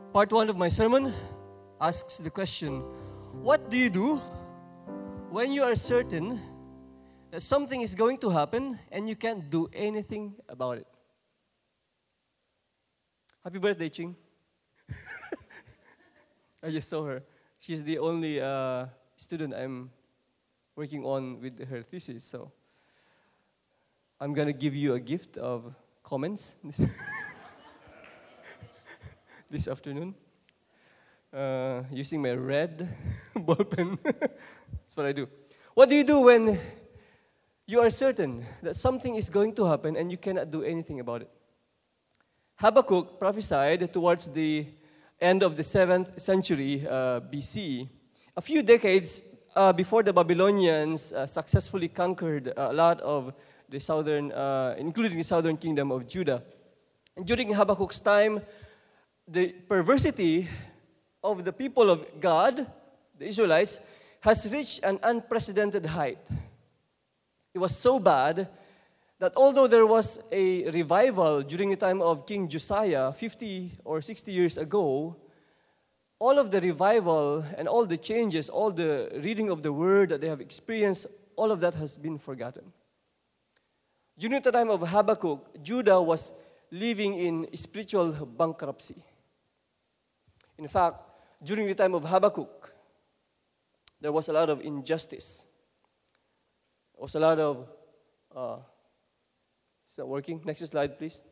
Part 1 of my sermon asks the question, what do you do when you are certain that something is going to happen and you can't do anything about it? Happy birthday, Ching. I just saw her. She's the only student I'm working on with her thesis, so I'm going to give you a gift of comments this afternoon using my red ball pen. That's what I do. What do you do when you are certain that something is going to happen and you cannot do anything about it? Habakkuk prophesied towards the end of the 7th century BC, a few decades before the Babylonians successfully conquered a lot of the southern, including the southern kingdom of Judah. And during Habakkuk's time, the perversity of the people of God, the Israelites, has reached an unprecedented height. It was so bad that although there was a revival during the time of King Josiah 50 or 60 years ago, all of the revival and all the changes, all the reading of the word that they have experienced, all of that has been forgotten. During the time of Habakkuk, Judah was living in spiritual bankruptcy. In fact, during the time of Habakkuk, there was a lot of injustice. There was a lot of... is that working? Next slide, please.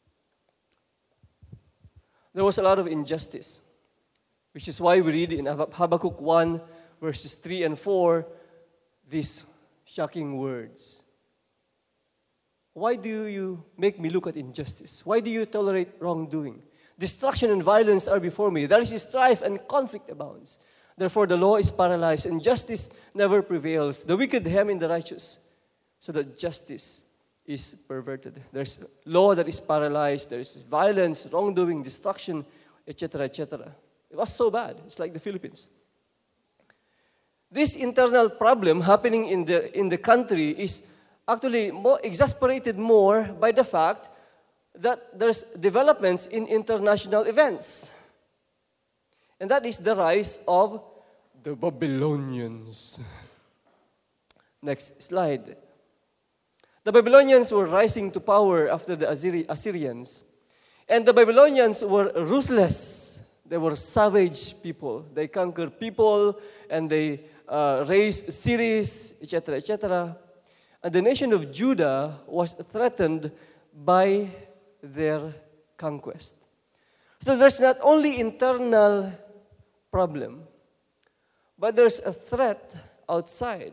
There was a lot of injustice, which is why we read in Habakkuk 1, verses 3 and 4, these shocking words. Why do you make me look at injustice? Why do you tolerate wrongdoing? Destruction and violence are before me. There is strife and conflict abounds. Therefore, the law is paralyzed and justice never prevails. The wicked hem in the righteous, so that justice is perverted. There's law that is paralyzed. There is violence, wrongdoing, destruction, etc., etc. It was so bad. It's like the Philippines. This internal problem happening in the country is actually exasperated more by the fact that there's developments in international events. And that is the rise of the Babylonians. Next slide. The Babylonians were rising to power after the Assyrians. And the Babylonians were ruthless. They were savage people. They conquered people and they raised cities, etc., etc. And the nation of Judah was threatened by their conquest. So there's not only internal problem, but there's a threat outside.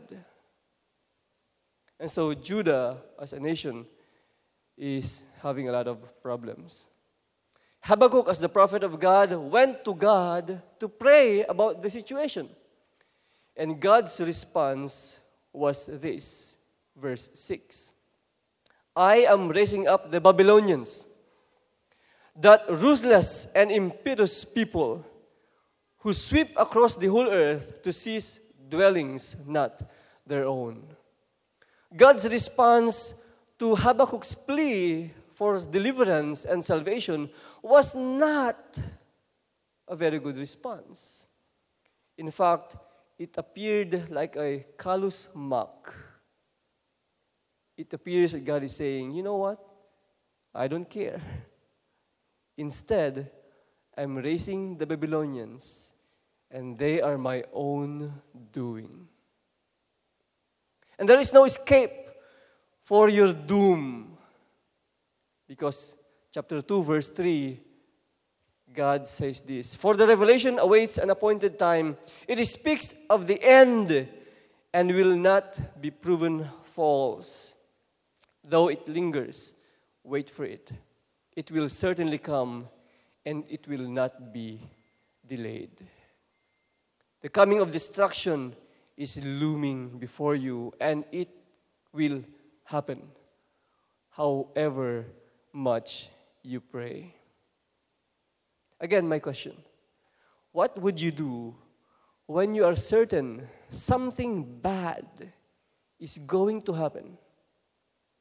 And so Judah, as a nation, is having a lot of problems. Habakkuk, as the prophet of God, went to God to pray about the situation. And God's response was this, verse 6. I am raising up the Babylonians, that ruthless and impetuous people who sweep across the whole earth to seize dwellings not their own. God's response to Habakkuk's plea for deliverance and salvation was not a very good response. In fact, it appeared like a callous mock. It appears that God is saying, you know what? I don't care. Instead, I'm raising the Babylonians, and they are my own doing. And there is no escape for your doom. Because chapter 2, verse 3, God says this, for the revelation awaits an appointed time. It speaks of the end and will not be proven false. Though it lingers, wait for it. It will certainly come and it will not be delayed. The coming of destruction is looming before you and it will happen, however much you pray. Again, my question, what would you do when you are certain something bad is going to happen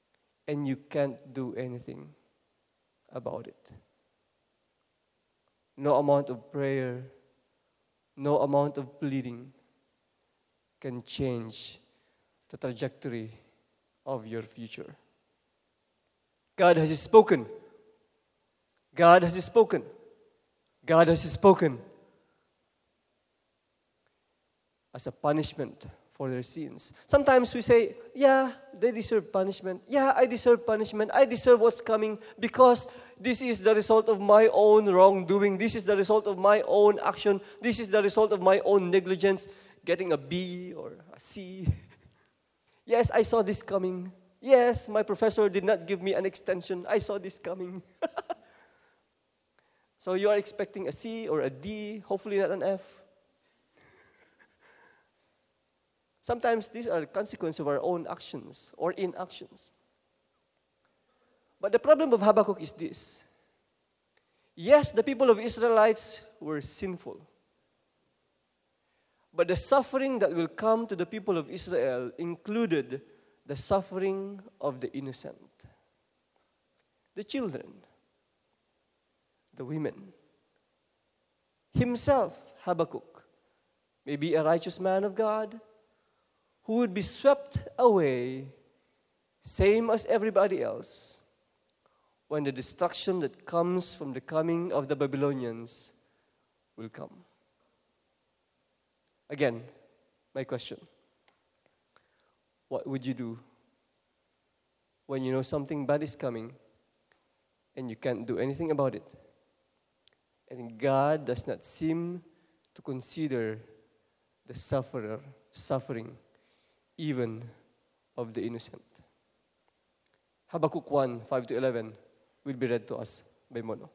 and you can't do anything about it? no amount of prayer, no amount of pleading can change the trajectory of your future. God has spoken. God has spoken. God has spoken. As a punishment for their sins. Sometimes we say, yeah, they deserve punishment. Yeah, I deserve punishment. I deserve what's coming because this is the result of my own wrongdoing. This is the result of my own action. This is the result of my own negligence. Getting a B or a C. Yes, I saw this coming. Yes, my professor did not give me an extension. I saw this coming. So you are expecting a C or a D, hopefully not an F. Sometimes these are consequences of our own actions or inactions. But the problem of Habakkuk is this. Yes, the people of Israelites were sinful. But the suffering that will come to the people of Israel included the suffering of the innocent. The children. The women. Himself, Habakkuk, may be a righteous man of God, who would be swept away, same as everybody else, when the destruction that comes from the coming of the Babylonians will come. Again, my question. What would you do when you know something bad is coming and you can't do anything about it? And God does not seem to consider the suffering, even of the innocent. Habakkuk 1, 5-11 will be read to us by Mono.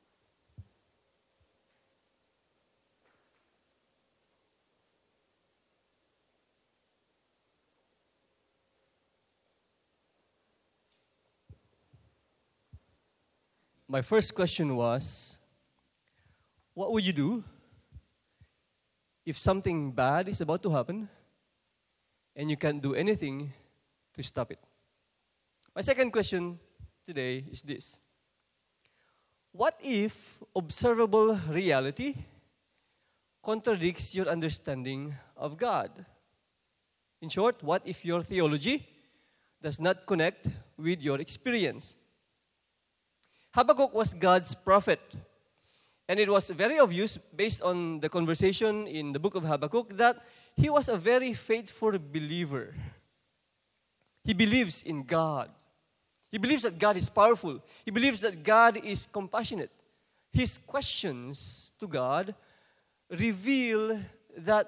My first question was, what would you do if something bad is about to happen and you can't do anything to stop it? My second question today is this. What if observable reality contradicts your understanding of God? In short, what if your theology does not connect with your experience? Habakkuk was God's prophet. And it was very obvious, based on the conversation in the book of Habakkuk, that he was a very faithful believer. He believes in God. He believes that God is powerful. He believes that God is compassionate. His questions to God reveal that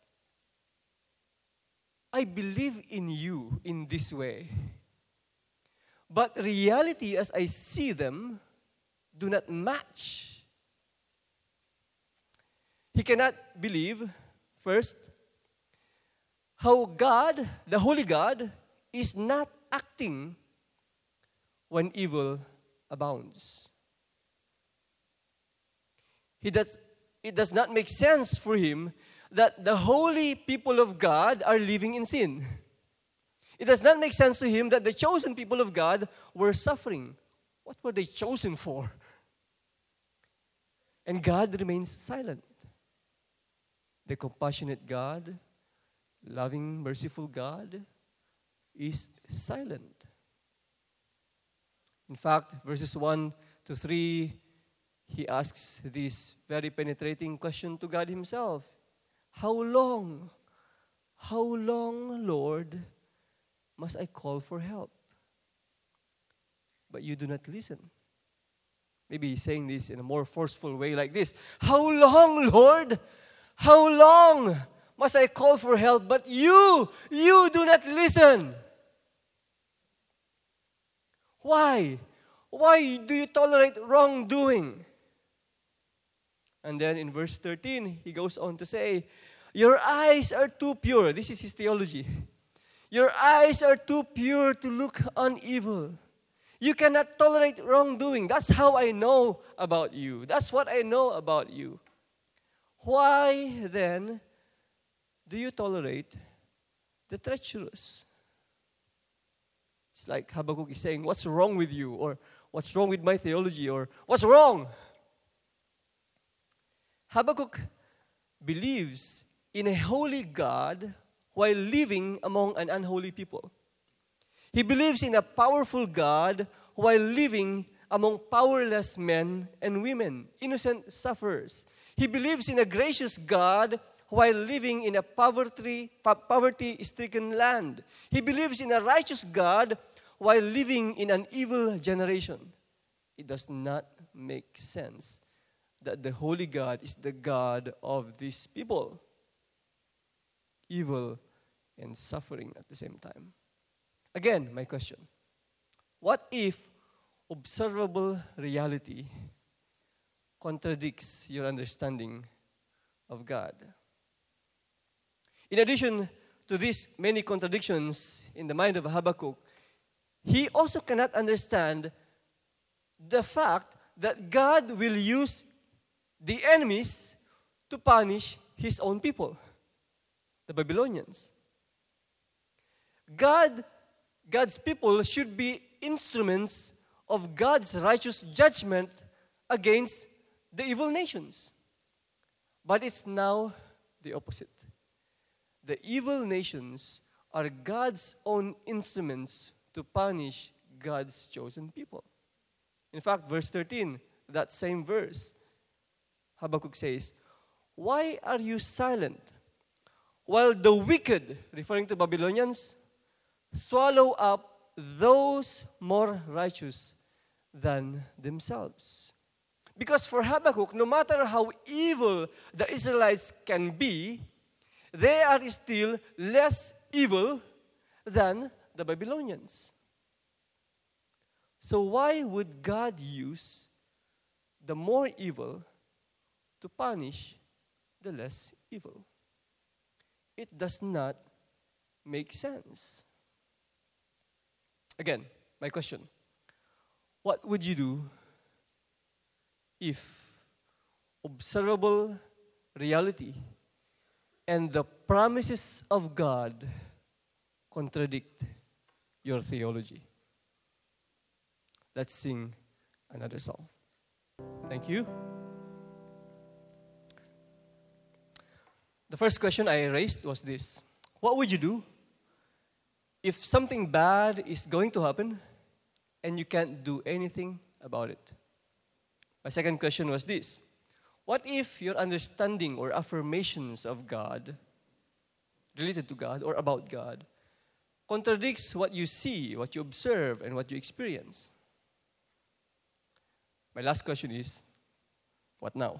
I believe in you in this way. But reality as I see them do not match. He cannot believe, first, how God, the Holy God, is not acting when evil abounds. It does not make sense for him that the holy people of God are living in sin. It does not make sense to him that the chosen people of God were suffering. What were they chosen for? And God remains silent. The compassionate God, loving, merciful God, is silent. In fact, verses 1-3, he asks this very penetrating question to God himself. How long, Lord, must I call for help? But you do not listen. Maybe he's saying this in a more forceful way like this. How long, Lord? How long must I call for help? But you do not listen. Why? Why do you tolerate wrongdoing? And then in verse 13, he goes on to say, your eyes are too pure. This is his theology. Your eyes are too pure to look on evil. You cannot tolerate wrongdoing. That's how I know about you. That's what I know about you. Why then do you tolerate the treacherous? It's like Habakkuk is saying, what's wrong with you? Or what's wrong with my theology? Or what's wrong? Habakkuk believes in a holy God while living among an unholy people. He believes in a powerful God while living among powerless men and women, innocent sufferers. He believes in a gracious God while living in a poverty-stricken land. He believes in a righteous God while living in an evil generation. It does not make sense that the holy God is the God of these people. Evil and suffering at the same time. Again, my question. What if observable reality contradicts your understanding of God? In addition to these many contradictions in the mind of Habakkuk, he also cannot understand the fact that God will use the enemies to punish his own people, the Babylonians. God's people should be instruments of God's righteous judgment against the evil nations. But it's now the opposite. The evil nations are God's own instruments to punish God's chosen people. In fact, verse 13, that same verse, Habakkuk says, "Why are you silent while the wicked," referring to Babylonians, "swallow up those more righteous than themselves?" Because for Habakkuk, no matter how evil the Israelites can be, they are still less evil than the Babylonians. So why would God use the more evil to punish the less evil? It does not make sense. Again, my question. What would you do if observable reality and the promises of God contradict your theology? Let's sing another song. Thank you. The first question I raised was this: what would you do if something bad is going to happen and you can't do anything about it? My second question was this: what if your understanding or affirmations of God, related to God or about God, contradicts what you see, what you observe, and what you experience? My last question is, what now?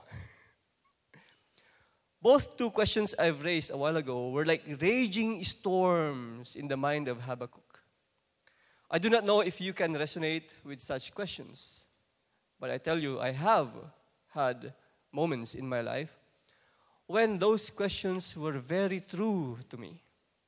Both two questions I've raised a while ago were like raging storms in the mind of Habakkuk. I do not know if you can resonate with such questions, but I tell you, I have had moments in my life when those questions were very true to me.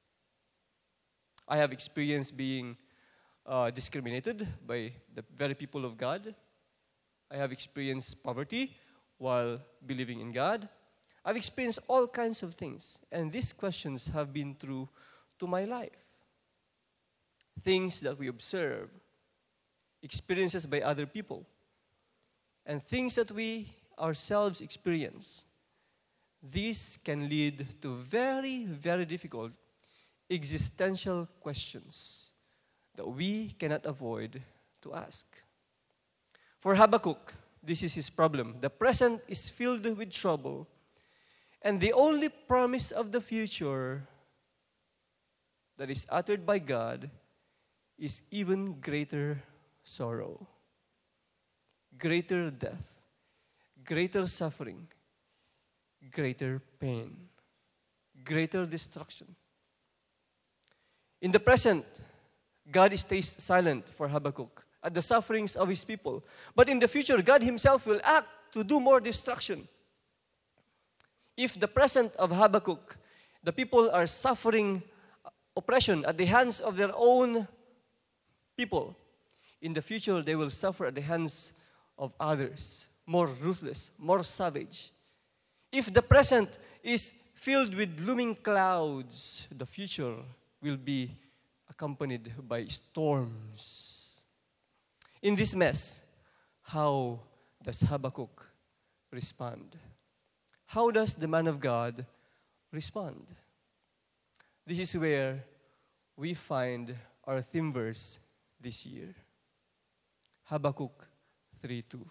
I have experienced being discriminated by the very people of God. I have experienced poverty while believing in God. I've experienced all kinds of things, and these questions have been true to my life. Things that we observe, experiences by other people, and things that we ourselves experience. These can lead to very, very difficult existential questions that we cannot avoid to ask. For Habakkuk, this is his problem. The present is filled with trouble, and the only promise of the future that is uttered by God is even greater sorrow, greater death, greater suffering, greater pain, greater destruction. In the present, God stays silent for Habakkuk at the sufferings of his people. But in the future, God himself will act to do more destruction. If the present of Habakkuk, the people are suffering oppression at the hands of their own people, in the future they will suffer at the hands of others, more ruthless, more savage. If the present is filled with looming clouds, the future will be accompanied by storms. In this mess, how does Habakkuk respond? how does the man of God respond? This is where we find our theme verse this year. Habakkuk 3:2.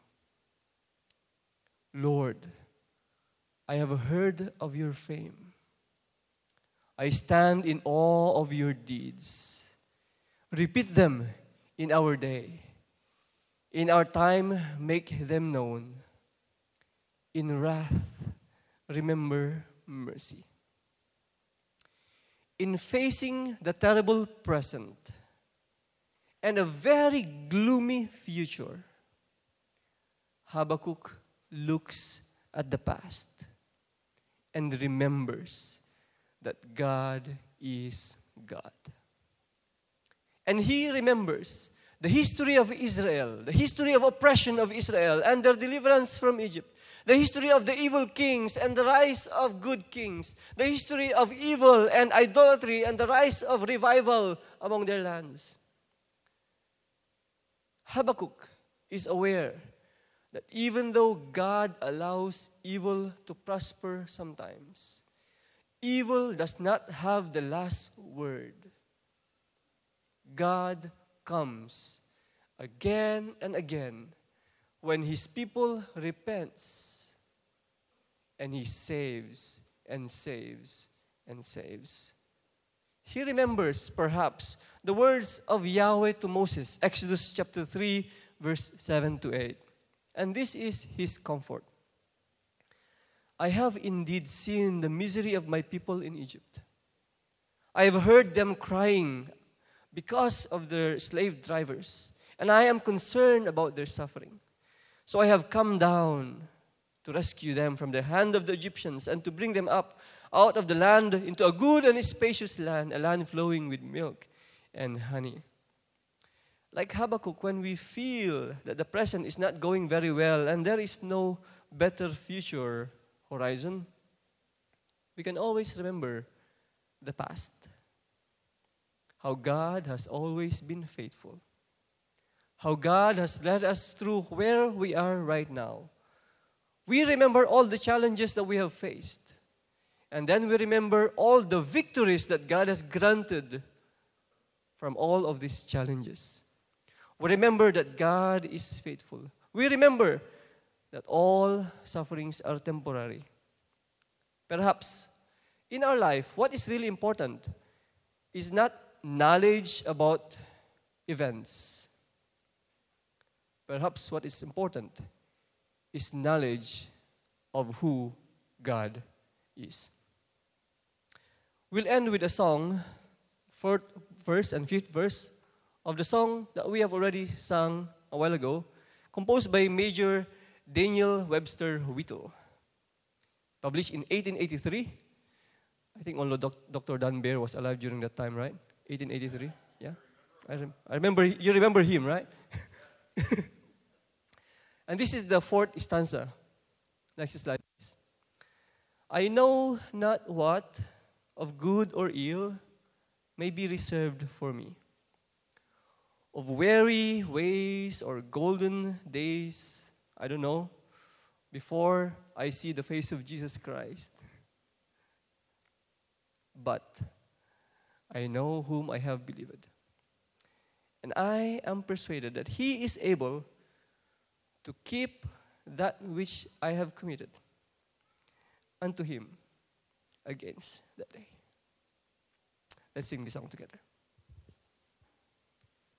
Lord, I have heard of your fame. I stand in awe of your deeds. Repeat them in our day. In our time, make them known. In wrath, remember mercy. In facing the terrible present and a very gloomy future, Habakkuk looks at the past and remembers that God is God. And he remembers the history of Israel, the history of oppression of Israel and their deliverance from Egypt, the history of the evil kings and the rise of good kings, the history of evil and idolatry and the rise of revival among their lands. Habakkuk is aware that even though God allows evil to prosper sometimes, evil does not have the last word. God comes again and again when His people repents, and He saves and saves and saves. He remembers, perhaps, the words of Yahweh to Moses, Exodus chapter 3, verse 7 to 8. And this is his comfort. I have indeed seen the misery of my people in Egypt. I have heard them crying because of their slave drivers, and I am concerned about their suffering. So I have come down to rescue them from the hand of the Egyptians and to bring them up out of the land into a good and spacious land, a land flowing with milk and honey. Like Habakkuk, when we feel that the present is not going very well and there is no better future horizon, we can always remember the past. How God has always been faithful. How God has led us through where we are right now. We remember all the challenges that we have faced. And then we remember all the victories that God has granted from all of these challenges. We remember that God is faithful. We remember that all sufferings are temporary. Perhaps in our life, what is really important is not knowledge about events. Perhaps what is important is knowledge of who God is. We'll end with a song, fourth verse and fifth verse of the song that we have already sung a while ago, composed by Major Daniel Webster Whittle. Published in 1883. I think only Dr. Dan Baer was alive during that time, right? 1883, yeah? I remember, you remember him, right? And this is the fourth stanza. Next slide, please. I know not what of good or ill may be reserved for me. Of weary ways or golden days, I don't know, before I see the face of Jesus Christ. But I know whom I have believed. And I am persuaded that He is able to keep that which I have committed unto Him against that day. Let's sing this song together.